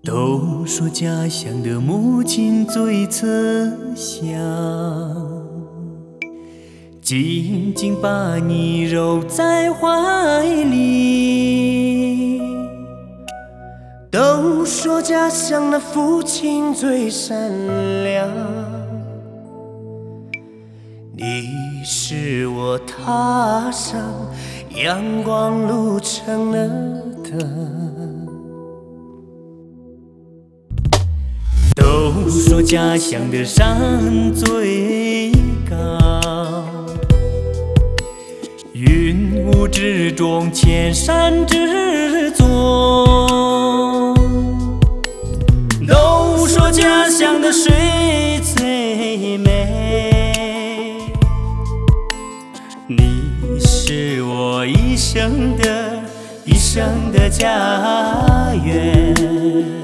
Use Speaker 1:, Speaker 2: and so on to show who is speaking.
Speaker 1: 都说家乡的母亲最慈祥，紧紧把你揉在怀里。都说家乡的父亲最善良，你是我踏上阳光路程的灯。都说家乡的山最高，云雾之中千山之中。都说家乡的水最美，你是我一生的家园。